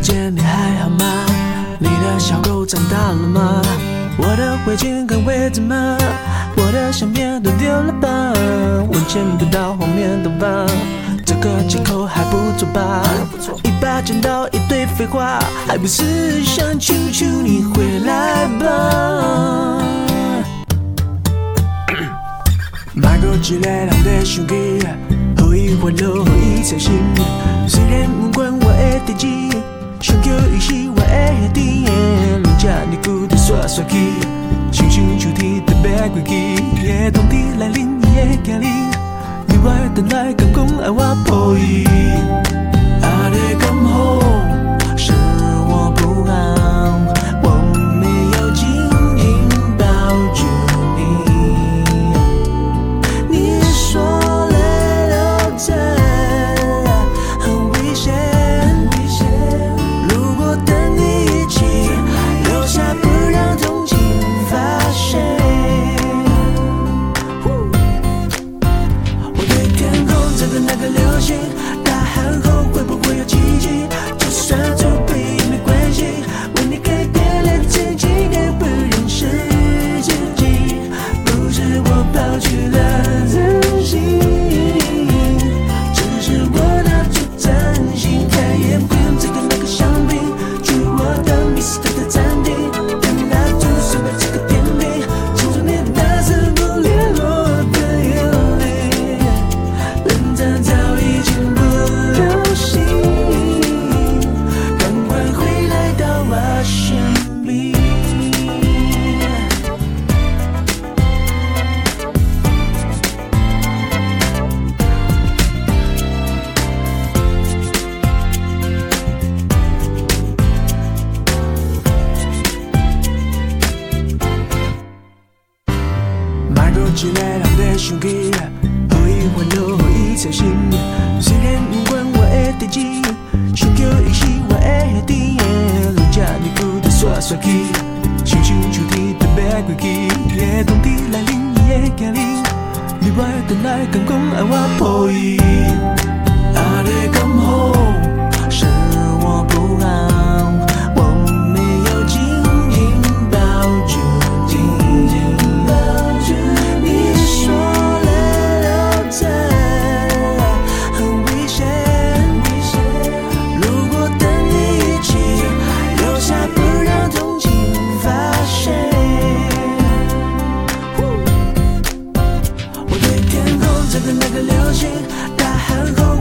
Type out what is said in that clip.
见你还好吗？你的小狗长大了吗？我的围巾跟围子吗？我的相片都丢了吧？闻见不到后面的吧？这个借口还不错吧？一把剪刀一堆废话，还不是想求求你回来吧？买个一个人的手机，予伊烦恼，予伊操心。虽然不管我的代志，想叫伊是我的兄弟。人家你久在耍耍去，想想就天特别过去。夜冬天来临，伊会惊你，你我等来敢讲爱我抱伊。爱的刚好是我不好，我没有紧紧抱住你。你说泪流着很危险，如果等你一起留下，不让同情发现。我对天空这个那个流星，大喊后会不会有奇迹？就算作弊也没关系，为你改变了自己，也不认识自己。不是我抛弃了自己，只是我拿出真心，看也不用这个那个香槟，去我的迷失的餐厅，点蜡烛送了这个甜品，庆祝你那次不联络的眼里，冷战早已经不流行，赶快回来到我身边。买个一个人的手机，予伊烦恼，予伊操心。虽然不管我的代志，想叫伊是我的兄弟。人家你久在耍耍去，想想就天特别过去。夜冬天来临，伊会惊你，你我等来敢讲爱我抱伊。爱的刚好是我不好，我没有紧紧抱住你。你说泪流着很危险，如果等你一起留下，不让同情发现。我对天空这个那个流星，大喊后